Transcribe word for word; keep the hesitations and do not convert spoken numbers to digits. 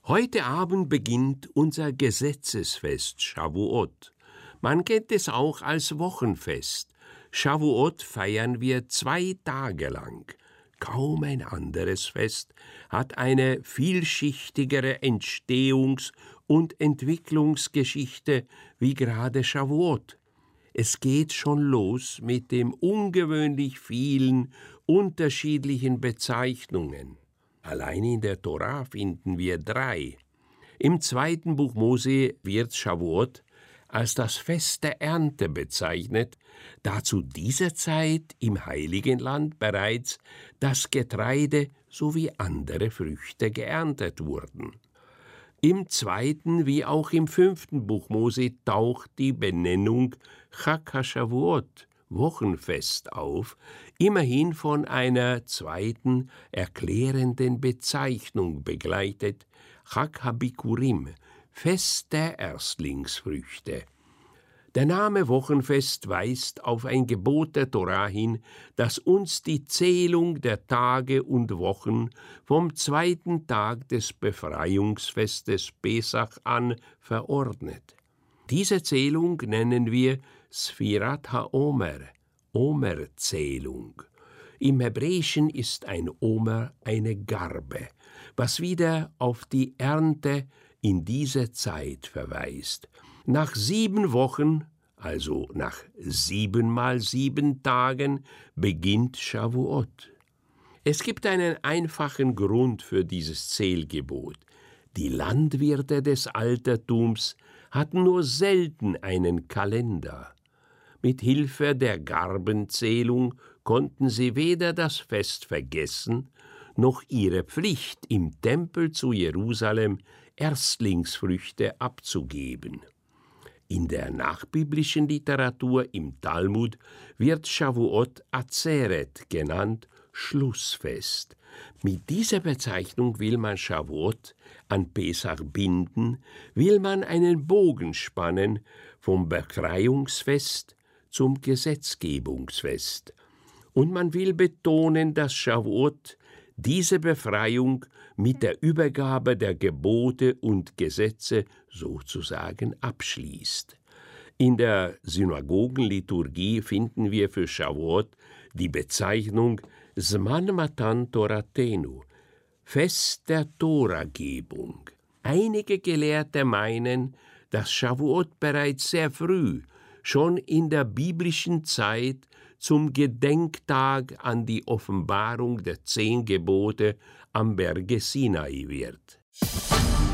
Heute Abend beginnt unser Gesetzesfest Shavuot. Man kennt es auch als Wochenfest. Shavuot feiern wir zwei Tage lang. Kaum ein anderes Fest hat eine vielschichtigere Entstehungs- und Entwicklungsgeschichte wie gerade Shavuot. Es geht schon los mit den ungewöhnlich vielen unterschiedlichen Bezeichnungen. Allein in der Tora finden wir drei. Im zweiten Buch Mose wird Shavuot als das Fest der Ernte bezeichnet, da zu dieser Zeit im Heiligen Land bereits das Getreide sowie andere Früchte geerntet wurden. Im zweiten wie auch im fünften Buch Mose taucht die Benennung Chag HaShavuot, Wochenfest, auf, immerhin von einer zweiten erklärenden Bezeichnung begleitet, Chag HaBikurim, Fest der Erstlingsfrüchte. Der Name Wochenfest weist auf ein Gebot der Tora hin, das uns die Zählung der Tage und Wochen vom zweiten Tag des Befreiungsfestes Pesach an verordnet. Diese Zählung nennen wir Sfirat HaOmer, Omerzählung. Im Hebräischen ist ein Omer eine Garbe, was wieder auf die Ernte in dieser Zeit verweist. Nach sieben Wochen, also nach sieben mal sieben Tagen, beginnt Shavuot. Es gibt einen einfachen Grund für dieses Zählgebot. Die Landwirte des Altertums hatten nur selten einen Kalender. Mit Hilfe der Garbenzählung konnten sie weder das Fest vergessen, noch ihre Pflicht im Tempel zu Jerusalem Erstlingsfrüchte abzugeben. In der nachbiblischen Literatur im Talmud wird Shavuot Azeret genannt, Schlussfest. Mit dieser Bezeichnung will man Shavuot an Pesach binden, will man einen Bogen spannen vom Befreiungsfest zum Gesetzgebungsfest. Und man will betonen, dass Shavuot diese Befreiung mit der Übergabe der Gebote und Gesetze sozusagen abschließt. In der Synagogenliturgie finden wir für Shavuot die Bezeichnung Zman Matan Toratenu, Fest der Toragebung. Einige Gelehrte meinen, dass Shavuot bereits sehr früh, schon in der biblischen Zeit, zum Gedenktag an die Offenbarung der zehn Gebote am Berge Sinai wird.